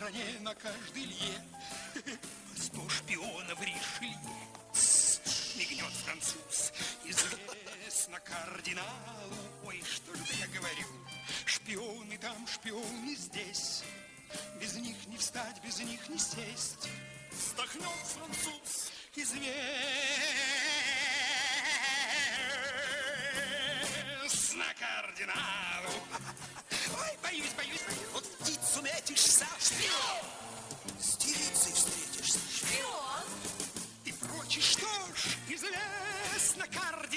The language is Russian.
стране на каждой лье 100 шпионов Ришелье. Мигнет француз, известно кардиналу. Ой, что же я говорю? Шпионы там, шпионы здесь. Без них не встать, без них не сесть. Вздохнет француз, известно кардиналу. Ой, боюсь. вот птицу метишься, Шпион! с девицей встретишься, Шпион! И прочее, что ж, известно кардиналу.